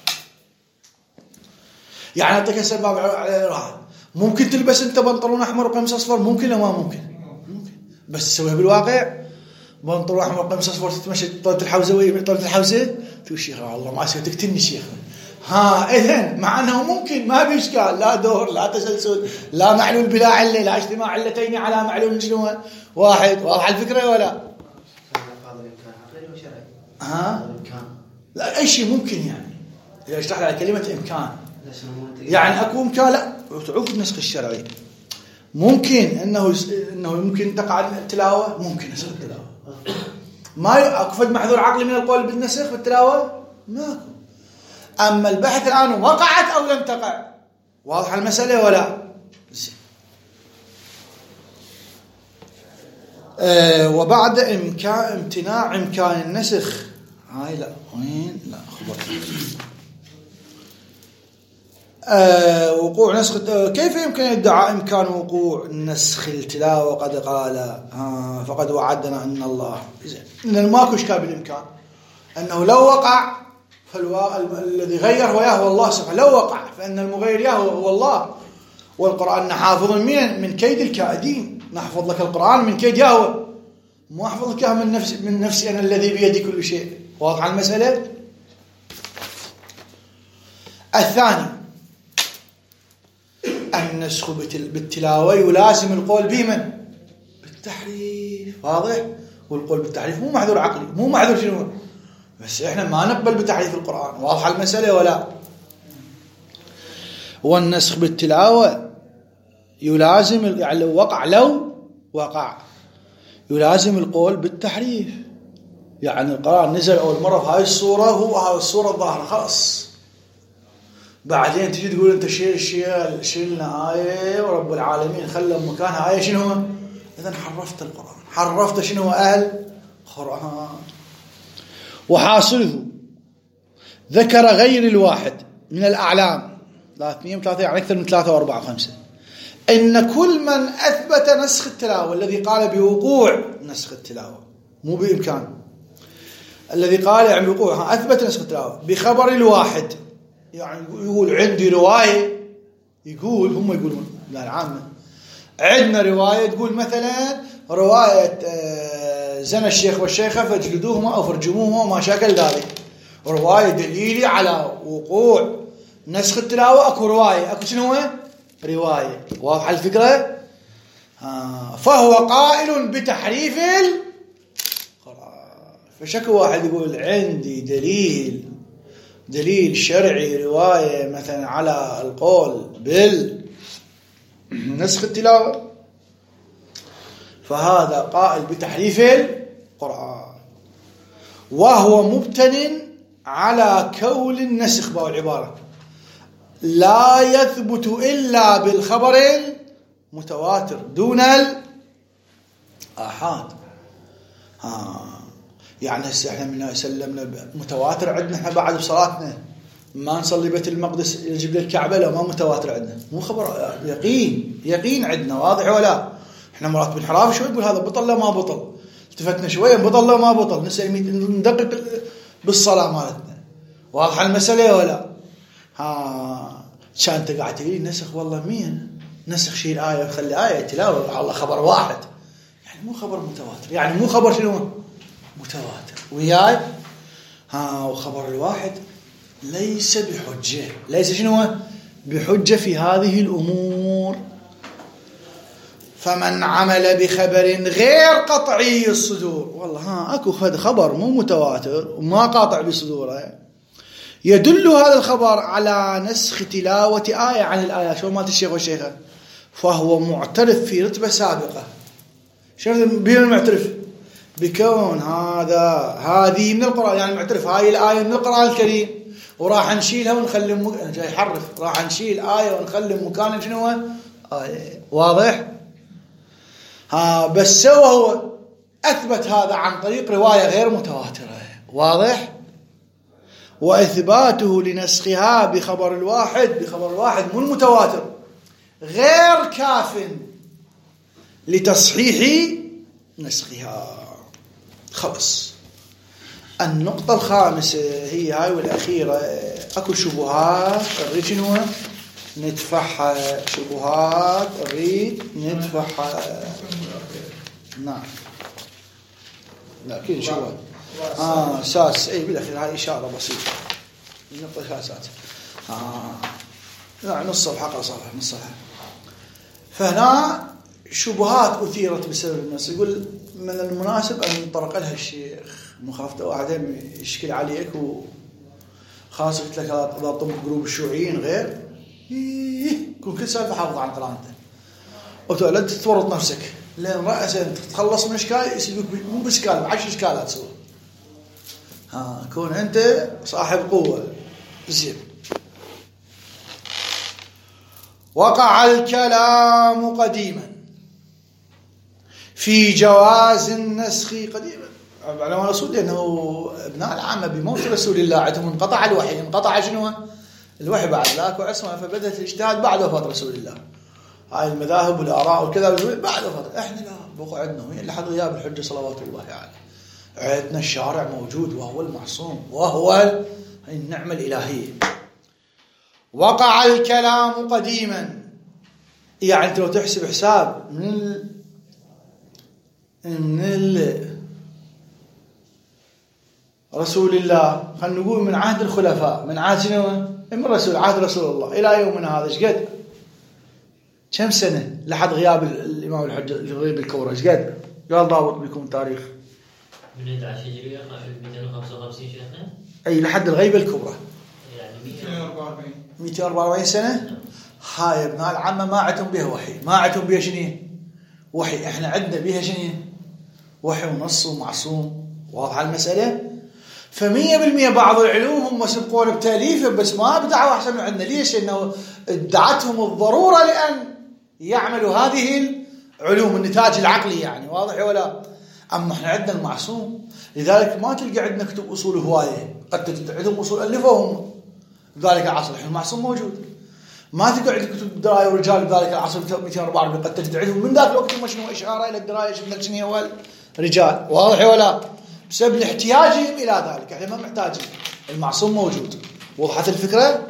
يعني اعطيك سبب على راحه. ممكن تلبس انت بنطلون احمر وقميص اصفر، ممكن ولا ما ممكن؟ ممكن، بس تسويها بالواقع. بنطلون احمر وقميص اصفر تتمشى طولة الحوزه وهي طولة الحوزه تقول شيخ والله ما اسوي تقتلني شيخ ها إذن مع أنه ممكن ما بإشكال، لا دور لا تسلسل لا معلول بلا علة لا اجتماع علتين على معلول شنو واحد. واضح الفكرة ولا؟ هذا الإمكان عقلي وشرعي. ها؟ الإمكان. لا أي شيء ممكن يعني. إذا اشتغل على كلمة إمكان يعني أكو إمكان لا تعوف النسخ الشرعي. ممكن إنه إنه ممكن تقع التلاوة، ممكن نسخ التلاوة. ما أكو فد محذور عقلي من القول بالنسخ بالتلاوة ماكو. أما البحث الآن وقعت أو لم تقع، واضح المسألة ولا؟ أه وبعد إمكان امتناع إمكان النسخ هاي لا وين لا خبر أه وقوع نسخ أه كيف يمكن ادعاء إمكان وقوع نسخ التلاوة وقد قال آه فقد وعدنا أن الله إن ماكو إشكال بالإمكان أنه لو وقع فالوا... الذي غير هو يهوى الله سبحانه. لو وقع فإن المغير يهوى هو الله، والقرآن حافظ من من كيد الكائدين. نحفظ لك القرآن من كيد يهوى، مو أحفظ لك من نفس من نفسي أنا الذي بيدي كل شيء. واضح المسألة؟ الثاني النسخ بالتلاوة يلازم القول بمن؟ بالتحريف. واضح؟ والقول بالتحريف مو معذور عقلي، مو معذور شنو، بس احنا ما نقبل بتحريف القرآن. واضح المسألة ولا؟ والنسخ بالتلاوة يلازم يعني لو وقع لو وقع يلازم القول بالتحريف. يعني القرآن نزل أول مرة بهاي الصورة هو هاي الصورة الظاهرة خلاص، بعدين تجي تقول أنت شيل شيل شيلنا آية ورب العالمين خلى مكانها آية شنو هو؟ إذن حرفت القرآن، حرفت شنو هو أهل قرآن. وحاصله ذكر غير الواحد من الأعلام لا اثنين ثلاثة يعني أكثر من ثلاثة وأربعة وخمسة إن كل من أثبت نسخ التلاوة الذي قال بوقوع نسخ التلاوة مو بإمكان، الذي قال يعني بوقوع أثبت نسخ التلاوة بخبر الواحد، يعني يقول عندي رواية، يقول هم يقولون لا العامة عندنا رواية تقول مثلا رواية زنا الشيخ والشيخة فاجلدوهما أو فرجموهما وما شاكل ذلك، رواية دليلي على وقوع نسخ التلاوة. أكو رواية أكو شنو هو رواية. واضح الفكرة؟ آه. فهو قائل بتحريف القرآن. فشكو واحد يقول عندي دليل دليل شرعي رواية مثلا على القول بالنسخ التلاوة، فهذا قائل بتحريف القرآن وهو مبتن على كون النسخ بهو العبارة لا يثبت إلا بالخبر المتواتر دون الآحاد. ها يعني هسه احنا من سلمنا متواتر عندنا احنا بعد بصلاتنا ما نصلي بيت المقدس يجيب الكعبة لو ما متواتر عندنا، مو خبر يقين يقين عندنا. واضح ولا؟ احنا مرات بالحراف شوي نقول هذا بطل لا ما بطل، التفتنا شوية بطل لا ما بطل، نسأل ندقق بالصلاة مالتنا. واضح المسألة ولا؟ ها كان انت قاعد تقول نسخ والله مين نسخ شيء الآية وخلي آية تلاوة على خبر واحد، يعني مو خبر متواتر، يعني مو خبر شنو متواتر وياي. ها وخبر الواحد ليس بحجة، ليس شنو بحجة في هذه الأمور. فمن عمل بخبر غير قطعي الصدور، والله ها اكو خبر مو متواتر وما قاطع بصدوره يدل هذا الخبر على نسخ تلاوة آية عن الآية شو مالت الشيخ والشيخة، فهو معترف في رتبة سابقة. شنو بين المعترف؟ بكون هذا هذه من القرآن، يعني معترف هاي الآية من القرآن الكريم وراح نشيلها ونخلي مك... أنا جاي حرف راح نشيل آية ونخلي مكان شنو آية. واضح؟ ها بس سوى هو أثبت هذا عن طريق رواية غير متواترة. واضح؟ وإثباته لنسخها بخبر الواحد بخبر الواحد مو المتواتر غير كاف لتصحيح نسخها. خلص. النقطة الخامسة هي هاي والأخيرة، أكو شبهات أريد شنو ندفعها، شبهات أريد ندفعها. نعم لكن شبهات آه ساس أي بالأخير هاي إشارة بسيطة. النقطة الخامسة آه. لا نص صفحة أقرأ صفحة نص صفحة. فهنا شبهات أثيرت بسبب النص. يقول من المناسب أن ينطرق لها الشيخ مخافته واحد يشكل عليك وخاصة قلت لك إذا طمت جروب الشيوعيين غير كل كل سالفة حافظ عن قرانته وتولد تورط نفسك لأن رأسا تتخلص من إشكال يسيبك مو بإشكال بعشر إشكالات سوا. ها كون أنت صاحب قوة زين. وقع الكلام قديما في جواز النسخ قديما علماء الرسول لأنه ابناء العامة بموت رسول الله عندهم انقطع الوحي. انقطع شنو الوحي بعد ذاك وعصمة فبدأت الاجتهاد بعد وفاة رسول الله. هاي المذاهب والآراء وكذا بعد وفاة. احنا لا بقى عندنا وين لحد غياب الحجة صلوات الله عليه. عندنا الشارع موجود وهو المعصوم وهو النعمة الإلهية. وقع الكلام قديما يعني انت لو تحسب حساب من ال... من ال... رسول الله خلينا نقول من عهد الخلفاء من عهد شنو من رسول عهد رسول الله إلى يومنا هذا ايش قد كم سنة لحد غياب الإمام الحجة غياب الكورة ايش قد قال ضابط بكم تاريخ من أحد عشر هجرية مئتين وخمسة وخمسين شيخنا أي لحد الغيبة الكبرى يعني مئتين وأربعة مئتين وأربعة وأربعين وأربعين سنة. هاي ابناء العامة ما عندهم بها وحي ما عندهم بها شنو وحي. احنا عندنا بها شنو وحي ونص ومعصوم. واضحة المسألة. فمية بالمية بعض العلوم هم سبقون بتأليفه بس ما بدعوا أحسن من عندنا. ليش؟ لأنه ادعتهم الضرورة لأن يعملوا هذه العلوم النتاج العقلي يعني. واضح ولا؟ أما احنا عندنا المعصوم لذلك ما تلقى عندنا كتب أصول هواية. قد تجد عندهم أصول ألفوهم بذلك العصر المعصوم موجود. ما تلقى عندك كتب دراية ورجال بذلك العصر مئتين وأربعة وأربعين قد تجد عندهم من ذاك الوقت ما شنو إشارة إلى الدراية شنو شنو هو الرجال. واضح ولا؟ بسبب احتياجهم إلى ذلك. احنا ما محتاجين المعصوم موجود. وضحت الفكرة؟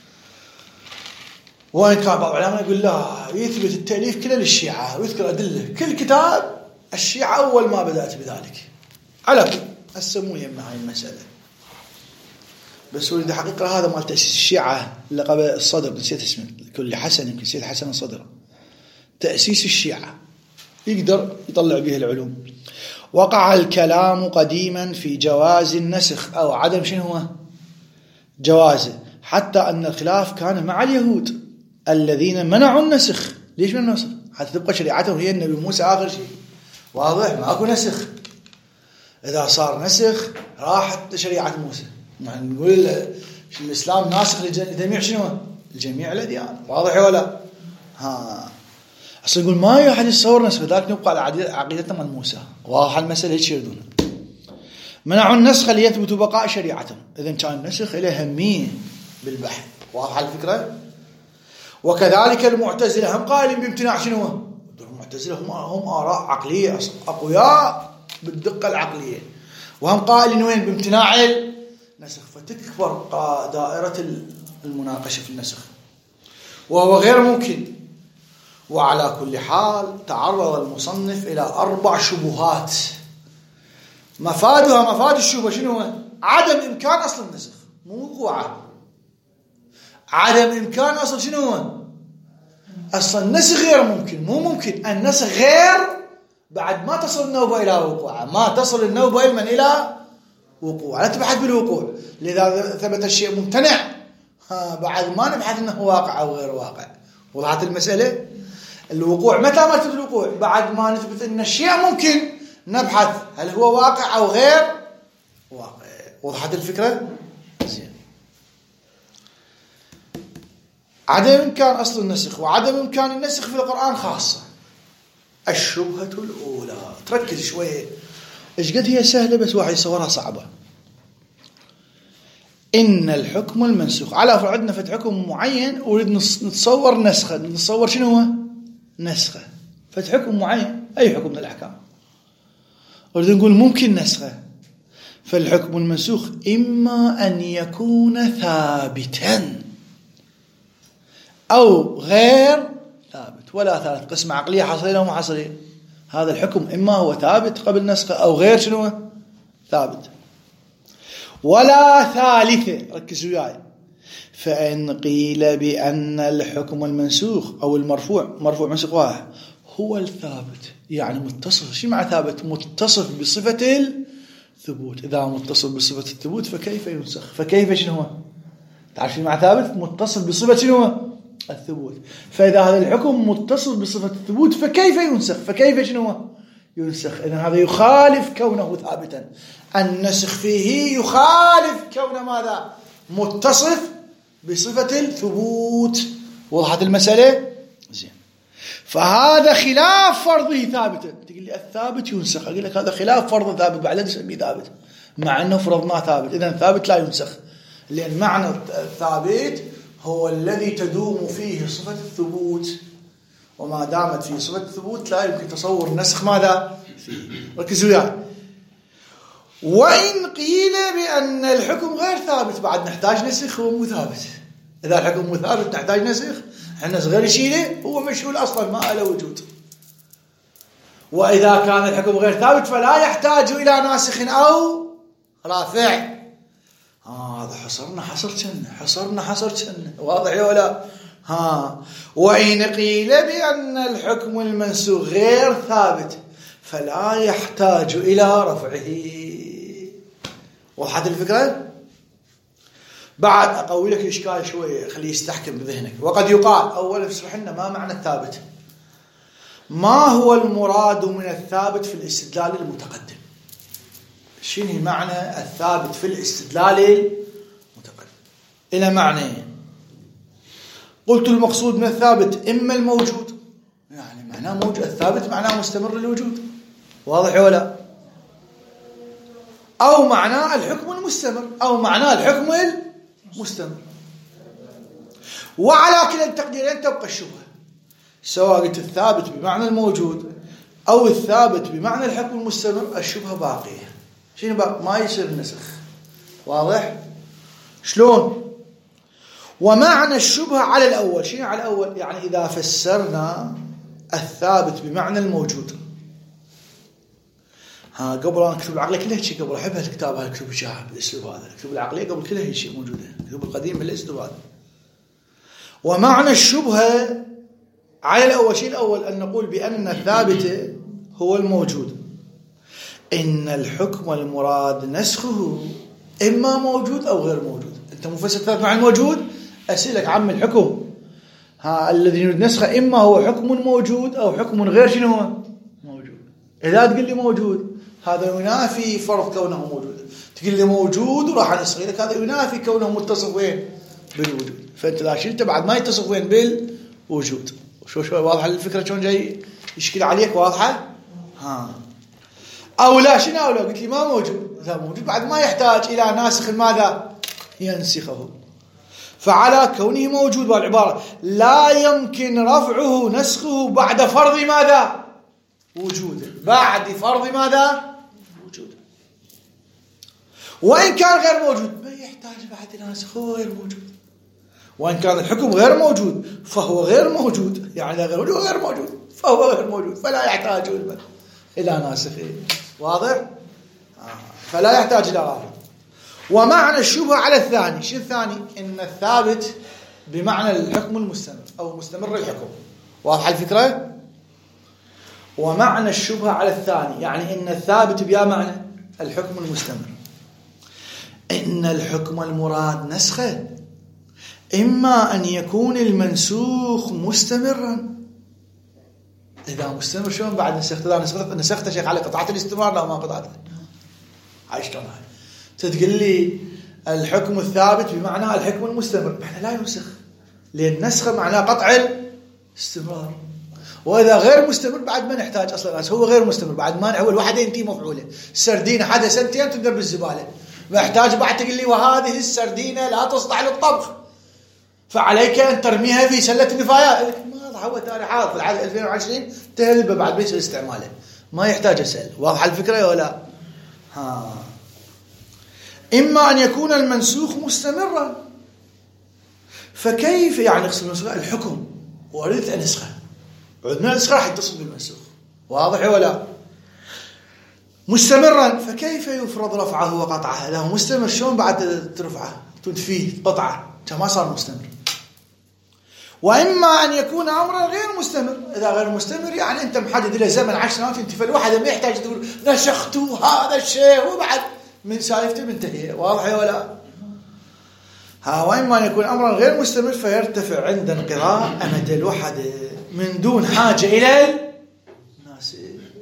وين كان بعض العلماء يقول لا يثبت التأليف كله للشيعة ويذكر أدلة كل كتاب الشيعة أول ما بدأت بذلك على كل السمو يمنع هاي المسألة. بس ولد حقيقة هذا مال تأسيس الشيعة اللي قبل الصدر نسيت اسمه كل حسن يمكن نسيت حسن الصدر تأسيس الشيعة يقدر يطلع به العلوم. وقع الكلام قديما في جواز النسخ أو عدم شنو هو جوازه حتى أن الخلاف كان مع اليهود الذين منعوا النسخ. ليش من النسخ؟ حتى تبقى شريعتهم هي النبي موسى آخر شيء. واضح ماكو نسخ. إذا صار نسخ راحت شريعة موسى. يعني نقول الإسلام ناسخ لجميع شنو الجميع الأديان. واضح ولا؟ ها أصلا يقول ما هي أحد يتصور نسخ ذلك نبقى على عقيدتنا من موسى. واضح المسألة هيك يردون. منعوا النسخ ليثبتوا بقاء شريعتهم. إذا كان النسخ له أهمية بالبحث. واضح الفكرة؟ وكذلك المعتزلة هم قائلين بامتناع شنو؟ المعتزلة هم هم آراء عقلية أقوياء بالدقة العقلية وهم قائلين وين بامتناع النسخ. فتكبر دائرة المناقشة في النسخ وهو غير ممكن. وعلى كل حال تعرض المصنف إلى أربع شبهات مفادها مفاد الشبهة شنو هو؟ عدم إمكان أصل النسخ مو وقوعه. عدم إمكان أصل شنو هو؟ أصل النسخ غير ممكن مو ممكن. النسخ غير بعد ما تصل النوبة إلى وقوعه ما تصل النوبة إلى من إلى وقوع. لا تبحث بالوقوع. لذا ثبت الشيء ممتنع ها بعد ما نبحث أنه واقع أو غير واقع. وضحت المسألة؟ الوقوع متى ما تثبت الوقوع؟ بعد ما نثبت أن الشيء ممكن نبحث هل هو واقع أو غير واقع. وضحت الفكرة؟ زين. عدم إمكان أصل النسخ وعدم إمكان النسخ في القرآن خاصة. الشبهة الأولى تركز شوية إيش قد هي سهلة بس واحد يصورها صعبة. إن الحكم المنسوخ على فرضنا فت حكم معين وريد نتصور نسخة. نتصور شنو هو نسخة فت حكم معين أي حكم من الأحكام وريد نقول ممكن نسخة. فالحكم المنسوخ إما أن يكون ثابتا أو غير ثابت. ولا ثالث قسم عقلية حصرية وما حصرية. هذا الحكم إما هو ثابت قبل نسخة أو غير شنو ثابت. ولا ثالثة ركزوا وياي فإن قيل بأن الحكم المنسوخ أو المرفوع مرفوع منسوخ واحد هو الثابت، يعني متصف. شو معنى ثابت؟ متصف بصفة الثبوت. إذا متصف بصفة الثبوت فكيف ينسخ؟ فكيف شنو هو؟ تعرف شو معنى ثابت؟ متصف بصفة شنو هو؟ الثبوت. فإذا هذا الحكم متصف بصفة الثبوت فكيف ينسخ؟ فكيف شنو هو؟ ينسخ. إذن هذا يخالف كونه ثابتا. النسخ فيه يخالف كونه ماذا؟ متصف بصفة الثبوت. وضحت المسألة؟ زين. فهذا خلاف فرضه ثابتا. تقول لي الثابت ينسخ، أقول لك هذا خلاف فرض ثابت بعد نسميه ثابت، مع أنه فرضناه ثابت. إذن ثابت لا ينسخ، لأن معنى الثابت هو الذي تدوم فيه صفة الثبوت، وما دامت فيه صفة الثبوت لا يمكن تصور نسخ ماذا فيه. ركزوا وياي. وإن قيل بأن الحكم غير ثابت بعد نحتاج نسخ، هو مو ثابت. إذا الحكم مو ثابت نحتاج نسخ، احنا غير يشيله، هو مشغول أصلا ما له وجود. وإذا كان الحكم غير ثابت فلا يحتاج إلى ناسخ أو رافع. هذا آه حصرنا حصر جنة، حصرنا حصر جنة. واضح يا ولا؟ ها. وإن قيل بأن الحكم المنسوخ غير ثابت فلا يحتاج إلى رفعه. وضحت الفكرة؟ بعد أقول لك إشكال شوية خليه يستحكم بذهنك. وقد يقال أولا اشرح لنا ما معنى الثابت. ما هو المراد من الثابت في الاستدلال المتقدم؟ شنو معنى الثابت في الاستدلال المتقدم؟ إلى معنى. قلت المقصود من الثابت إما الموجود، يعني معناه موجود، الثابت معناه مستمر الوجود. واضح ولا؟ أو معناه الحكم المستمر، أو معناه الحكم المستمر. وعلى كلا التقديرين تبقى الشبهة، سواء قلت الثابت بمعنى الموجود أو الثابت بمعنى الحكم المستمر، الشبهة باقية. شنو بقى؟ ما يصير نسخ. واضح؟ شلون؟ ومعنى الشبهة على الأول. شنو على الأول؟ يعني إذا فسرنا الثابت بمعنى الموجود. ها قبل أن أكتب العقلية كلها شيء، قبل أحب هالكتاب هذا أكتب شاهد بالأسلوب هذا، أكتب العقلية قبل كلها شيء موجودة، أكتب القديم بالأسلوب هذا. ومعنى الشبهة على الأول، شيء الأول أن نقول بأن الثابت هو الموجود، إن الحكم المراد نسخه إما موجود أو غير موجود. أنت مفسر الثابت مع الموجود، أسألك عم الحكم ها الذي نريد نسخه إما هو حكم موجود أو حكم غير شنو هو موجود. إذا تقول لي موجود هذا ينافي فرض كونه موجود، تقول لي موجود وراح نسخه لك هذا ينافي كونه متصف وين بالوجود. فأنت لا شلت بعد ما يتصف وين بالوجود. شو شو واضحة الفكرة شلون جاي يشكل عليك؟ واضحة؟ ها. أو لا شنو أو لا قلت لي ما موجود، لا موجود بعد ما يحتاج إلى ناسخ ماذا ينسخه. فعلى كونه موجود بالعبارة لا يمكن رفعه نسخه بعد فرض ماذا وجوده، بعد فرض ماذا وجوده. وإن كان غير موجود ما يحتاج بعد ناسخه، هو غير موجود. وإن كان الحكم غير موجود فهو غير موجود، يعني غير موجود غير موجود فهو غير موجود، فلا يحتاج إلى ناسخه. واضح؟ آه. فلا يحتاج إلى رافع. ومعنى الشبهة على الثاني. شو الثاني؟ إن الثابت بمعنى الحكم المستمر أو مستمر الحكم. واضح الفكرة؟ ومعنى الشبهة على الثاني يعني إن الثابت بيا معنى الحكم المستمر، إن الحكم المراد نسخه إما أن يكون المنسوخ مستمرا. إذا مستمر شلون بعد نسخت؟ إذا نسخت نسخت شيخ على قطعة الاستمرار لا ما قطعته. عايشتون هاي تتقول لي الحكم الثابت بمعنى الحكم المستمر، احنا لا ينسخ لأن نسخه معناه قطع الاستمرار. وإذا غير مستمر بعد ما نحتاج أصلا، هو غير مستمر بعد ما هو الوحدين تي مفعولة. السردينة حدا سنتين تقدر بالزبالة، ما يحتاج بعد تقول لي وهذه السردينة لا تصلح للطبخ فعليك أن ترميها في سلة النفايات. ما هو تاريخات في العام ألفين وعشرين تهلبه بعد بيصير استعماله، ما يحتاج أسأل. واضح الفكرة ولا؟ ها. إما أن يكون المنسوخ مستمرا، فكيف يعني يقصد المنسوخ الحكم وأريد أن نسخه، عندنا نسخه راح يتصل بالمنسوخ. واضح ولا؟ مستمرا فكيف يفرض رفعه وقطعه؟ له مستمر شلون بعد ترفعه تنفيه قطعه؟ كما صار مستمر. وإما أن يكون أمرا غير مستمر. إذا غير مستمر يعني أنت محدد له زمن عشر سنوات، أنت فالواحد ما يحتاج تقول نسخت هذا الشيء وبعد من سالفته منتهية. واضح ولا؟ ها. وإما أن يكون أمرا غير مستمر فيرتفع عند انقضاء أمد الوحدة من دون حاجة إلى الناسخ.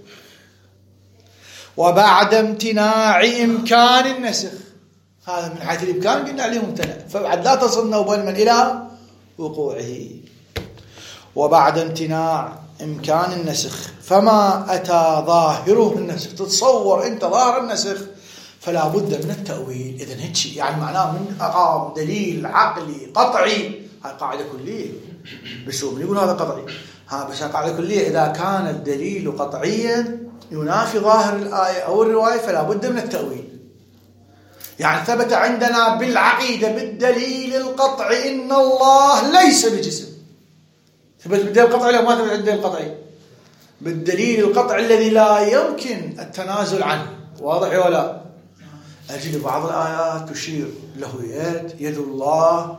وبعد امتناع إمكان النسخ، هذا من حيث الإمكان قلنا عليه ممتنع، فبعد لا تصل نوبا من إلى وقوعه. وبعد امتناع إمكان النسخ فما أتى ظاهره النسخ. تتصور أنت ظاهر النسخ فلا بد من التأويل. إذن هيك يعني معناه من أقام دليل عقلي قطعي. هاي قاعدة كلية، بس هو من يقول هذا قطعي، ها بس قاعدة كلية. إذا كان الدليل قطعيا ينافي ظاهر الآية أو الرواية فلا بد من التأويل. يعني ثبت عندنا بالعقيدة بالدليل القطعي إن الله ليس بجسم. ثبت بالدليل القطعي لو ما ثبت بالدليل القطعي؟ بالدليل القطعي الذي لا يمكن التنازل عنه. واضح ولا؟ أجل بعض الآيات تشير له يد، يد الله،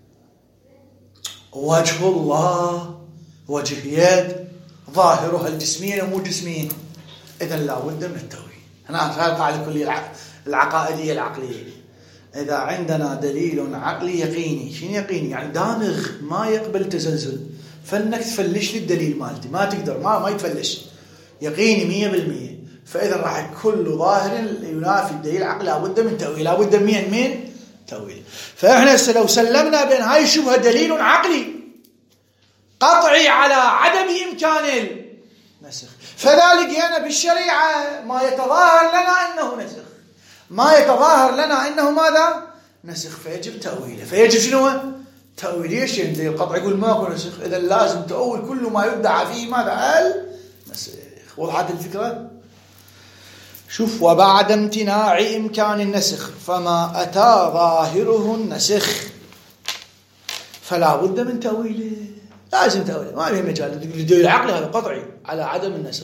وجه الله، وجه يد، ظاهرها الجسمية ومو جسمية. إذن لا بد من التأويل. هنا هذه القاعدة الكلية العقائدية العقلية. إذا عندنا دليل عقلي يقيني، شنو يقيني؟ يعني دامغ ما يقبل تزلزل، فإنك تفلش لي الدليل مالتي، ما تقدر ما ما يتفلش، يقيني مية بالمية. فإذا راح كل ظاهر ينافي الدليل العقلي لابد من تأويل، لابد من من تأويل. فإحنا لو سلمنا بأن هاي الشبهة دليل عقلي قطعي على عدم إمكان النسخ، فذلك أنا بالشريعة ما يتظاهر لنا أنه نسخ، ما يتظاهر لنا أنه ماذا؟ نسخ، فيجب تأويله. فيجب شنو؟ تأويل. ليش؟ يعني القطع يقول ماكو نسخ، إذا لازم تأول كل ما يدعى فيه ماذا؟ النسخ. وضحت الفكرة؟ شوف. وبعد امتناع إمكان النسخ فما أتى ظاهره النسخ فلا بد من تأويله، لازم تأويله، ما في مجال. الدليل العقلي هذا قطعي على عدم النسخ.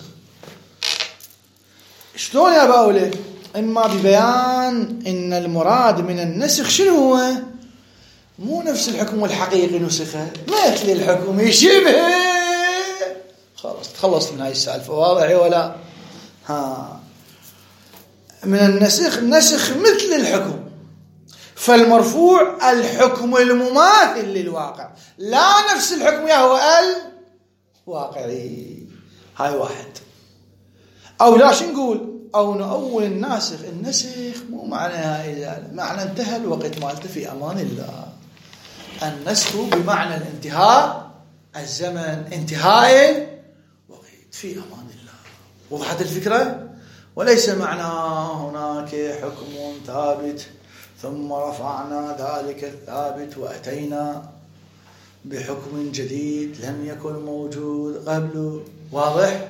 شلون يا باولي؟ إما ببيان إن المراد من النسخ شنو هو؟ مو نفس الحكم الحقيقي نسخه، مثل الحكم يشبه. خلاص تخلصت من هاي السالفة. واضح ولا؟ ها. من النسخ نسخ مثل الحكم، فالمرفوع الحكم المماثل للواقع، لا نفس الحكم يهو الواقعي. هاي واحد. أو لا شو نقول؟ أو نأول الناسخ. النسخ مو معنى هاي، معنى انتهى الوقت مالته في أمان الله. النسخ بمعنى الانتهاء، الزمن انتهاء الوقت في أمان الله. وضحت الفكرة؟ وليس معنى هناك حكم ثابت ثم رفعنا ذلك الثابت وأتينا بحكم جديد لم يكن موجود قبله. واضح؟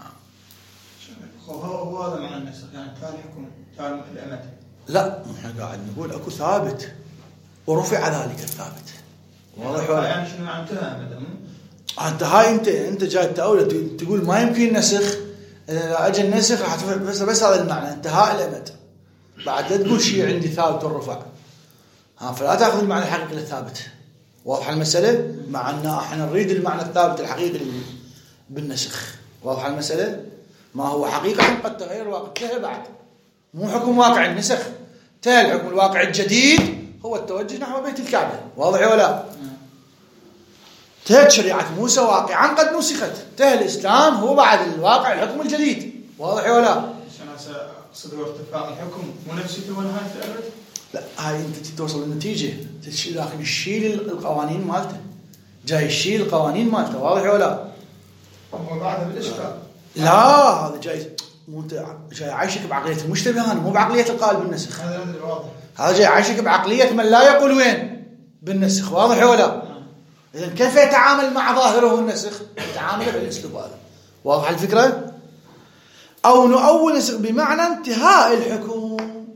هو هذا معنى النسخ، يعني تالي حكم تالي الأمد. لا، نحن قاعد نقول أكو ثابت ورفع ذلك الثابت. واضح ولا؟ يعني شنو معنى انتهى أمد؟ أنت هاي أنت أنت جاي تأول تقول ما يمكن نسخ. إذا أجل النسخ راح بس بس هذا المعنى انتهاء الأمد. بعد لا تقول شيء عندي ثابت والرفع، ها، فلا تأخذ المعنى الحقيقي للثابت. واضح المسألة؟ مع أن احنا نريد المعنى الثابت الحقيقي بالنسخ. واضح المسألة؟ ما هو حقيقة قد تغير الواقع، انتهى بعد، مو حكم واقع النسخ. انتهى الحكم الواقع الجديد هو التوجه نحو بيت الكعبة. واضح ولا؟ انتهت شريعة موسى واقعا قد نسخت، انتهى الإسلام هو بعد الواقع الحكم الجديد. واضح ولا؟ عشان أقصد ارتفاع الحكم مو نفسه ونهاية الأمد. لا، هاي انت توصل للنتيجة، داخل الشيل القوانين مالته، جاي الشيل القوانين مالته. واضح ولا؟ هو بعدها بالإشكال. لا، هذا جاي مو انت جاي عايشك بعقلية المشتبه، مو بعقلية القائل بالنسخ. هذا الواضح. هذا جاي عايشك بعقلية من لا يقول وين بالنسخ. واضح ولا؟ إذن كيف يتعامل مع ظاهره النسخ؟ يتعامل بالاسلوب هذا. واضح الفكرة؟ أو نؤول نسخ بمعنى انتهاء الحكم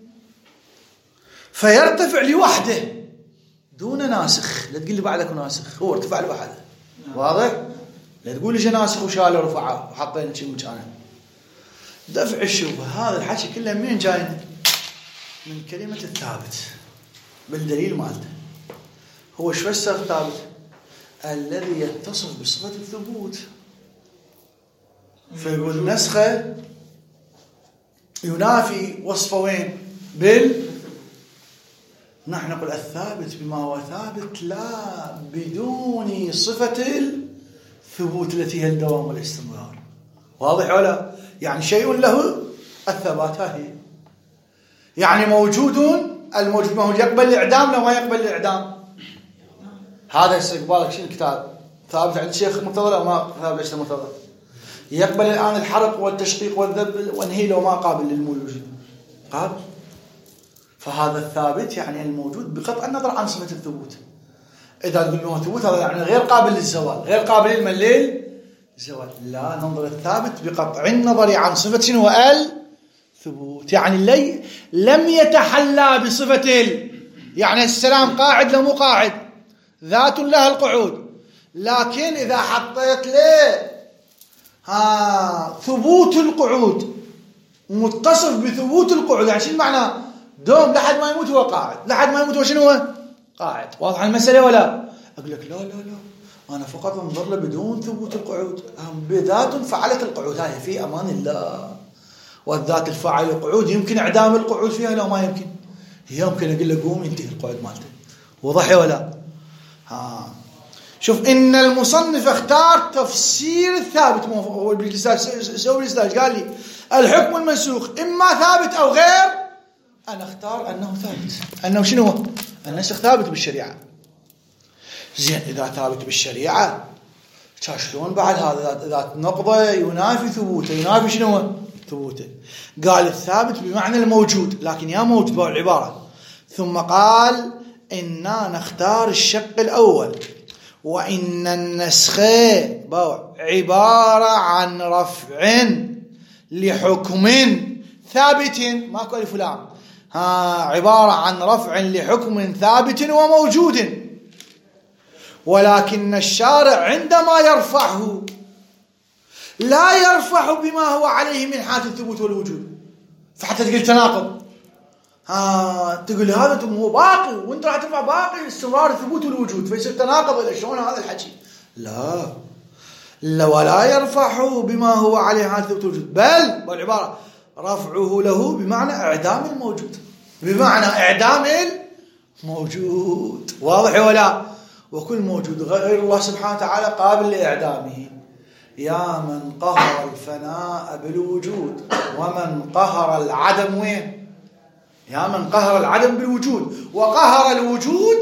فيرتفع لوحده دون ناسخ. لا تقول لي بعدك ناسخ، هو ارتفع لوحده. واضح؟ لا تقول لي ناسخ وشاله ورفعه وحطينا شيء مكانه. دفع الشبهة هذا الحكي كله منين جاي؟ من كلمة الثابت بالدليل مالته. هو شو فسر الثابت؟ الذي يتصف بصفة الثبوت. فيقول نسخة ينافي وصفه وين؟ بال نحن نقول الثابت بما هو ثابت لا بدون صفة الثبوت التي هي الدوام والاستمرار. واضح ولا؟ يعني شيء له الثبات، هذه يعني موجود. الموجود ما هو يقبل الإعدام لو ما يقبل الإعدام. هذا استقبالك شنو الكتاب ثابت عند الشيخ مرتضى أو ما ثابت عند مرتضى؟ يقبل الآن الحرق والتشقيق والذب والنهي لو ما قابل للموجود؟ قابل. فهذا الثابت يعني الموجود بقطع النظر عن صفة الثبوت. إذا قلنا ثبوت هذا يعني غير قابل للزوال، غير قابل للمليل الزوال. لا، ننظر الثابت بقطع النظر عن صفة شنو الثبوت، يعني لي لم يتحلى بصفة ال يعني السلام قاعد لو مو قاعد، ذات لها القعود، لكن إذا حطيت له ها ثبوت القعود متصف بثبوت القعود، يعني شنو معناه؟ دوم لحد ما يموت هو قاعد، لحد ما يموت هو شنو هو قاعد. واضح المسألة ولا؟ أقول لك لا لا لا، أنا فقط انظر له بدون ثبوت القعود، بذات فعلت القعود، هاي في أمان الله. والذات الفاعل القعود يمكن إعدام القعود فيها لو ما يمكن، هي يمكن أقول له قوم ينتهي القعود مالته. وضح ولا؟ ها شوف، إن المصنف اختار تفسير الثابت. هو بالكتاب سوي الاستاذ قال لي الحكم المنسوخ إما ثابت أو غير، أنا اختار أنه ثابت، أنه شنو هو؟ النسخ ثابت بالشريعة. زين، إذا ثابت بالشريعة شلون بعد هذا ذات نقضة ينافي ثبوته، ينافي شنو هو ثبوته؟ قال الثابت بمعنى الموجود، لكن يا موجود بقى العبارة. ثم قال إنا نختار الشق الأول، وإن النسخ عبارة عن رفع لحكم ثابت، ماكو ألف ولام، ها عبارة عن رفع لحكم ثابت وموجود، ولكن الشارع عندما يرفعه لا يرفع بما هو عليه من حالة الثبوت والوجود. فحتى تقول تناقض، ها تقول هذا هو باقي وانت راح ترفع باقي استمرار الثبوت والوجود، فيصير تناقض. ولا شلون هذا الحكي؟ لا لا، ولا يرفعه بما هو عليه حالة الثبوت والوجود، بل والعبارة رفعه له بمعنى إعدام الموجود، بمعنى إعدام الموجود. واضح ولا؟ وكل موجود غير الله سبحانه وتعالى قابل لإعدامه. يا من قهر الفناء بالوجود ومن قهر العدم وين؟ يا من قهر العدم بالوجود وقهر الوجود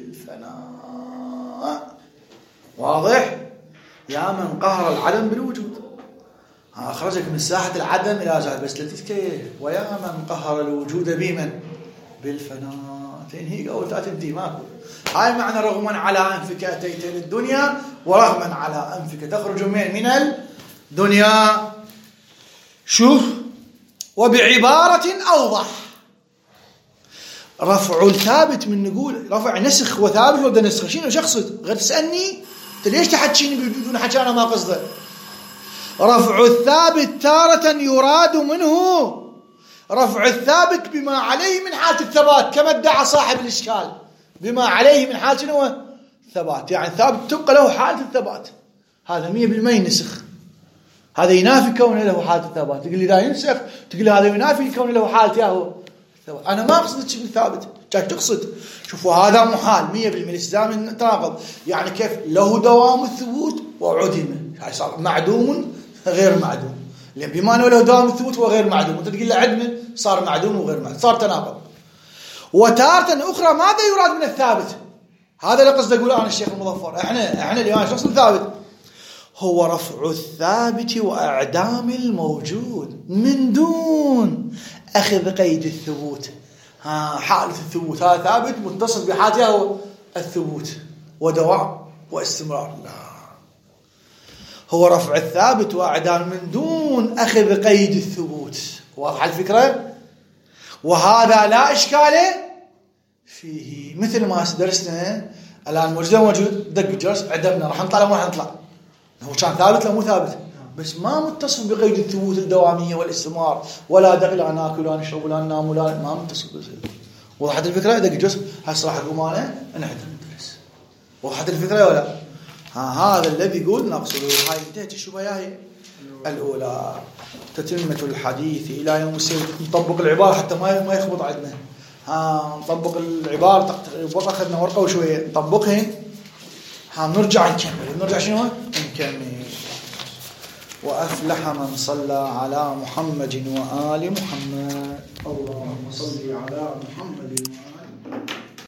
بالفناء. واضح؟ يا من قهر العدم بالوجود، أخرجك من ساحة العدم إلى زاد، بس لا تتكيف. ويا من قهر الوجود بمن؟ بالفناء. تنهي أو تأتي ماكو. هاي معنى رغما على أنفك أتيت للدنيا ورغما على أنفك تخرج من من الدنيا. شوف، وبعبارة أوضح، رفع الثابت من نقول رفع نسخ وثابت ولا نسخ، شنو شخصد؟ غير تسألني انت ليش تحكيني بدون حكي أنا ما قصده. رفع الثابت تارة يراد منه رفع الثابت بما عليه من حالة الثبات، كما ادعى صاحب الإشكال بما عليه من حالة شنو الثبات، يعني ثابت تبقى له حالة الثبات. هذا مية بالمية نسخ، هذا ينافي كونه له حالة الثبات. تقول لي ذا ينسخ، تقول لي هذا ينافي كونه له حالة ياهو الثبات. أنا ما أقصد شيء ثابت، كيف تقصد؟ شوفوا هذا محال مية بالمية الالتزام التناقض، يعني كيف له دوام الثبوت وعدم، يعني صار معدوم غير معدوم، لأن بما أنه له دوام الثبوت وغير معدوم، وأنت تقول له عدمه صار معدوم وغير معدوم، صار تناقض. وتارة أخرى ماذا يراد من الثابت؟ هذا اللي قصد أقوله أنا الشيخ المظفر. إحنا إحنا اليوم شخص ثابت هو رفع الثابت وإعدام الموجود من دون أخذ قيد الثبوت. ها حالة الثبوت، هذا ثابت متصل بحالته الثبوت ودوام واستمرار. لا، هو رفع الثابت وإعدام من دون أخذ قيد الثبوت. واضح الفكرة؟ وهذا لا إشكال فيه، مثل ما درسنا الآن موجود موجود دق الجرس عدمنا راح نطلع وما راح نطلع، هو كان ثابت لا مو ثابت، بس ما متصل بقيد الثبوت الدوامية والاستمرار، ولا دق لا ناكل ولا نشرب ولا ننام ولا ما متصل بذلك. وضحت الفكرة؟ دق الجرس هسه راح أقوم أنا نحن ندرس وضحت الفكرة ولا؟ ها هذا الذي قلنا نقصده. هاي انتهت الشبهة هي الأولى. تتمة الحديث إلى يوم السبت. نطبق العبارة حتى ما ما يخبط عندنا. ها نطبق العبارة. بقى أخذنا ورقة وشوية نطبقهن. ها نرجع نكمل. نرجع شنو؟ نكمل. وأفلح من صلى على محمد وآل محمد. اللهم صل على محمد وآل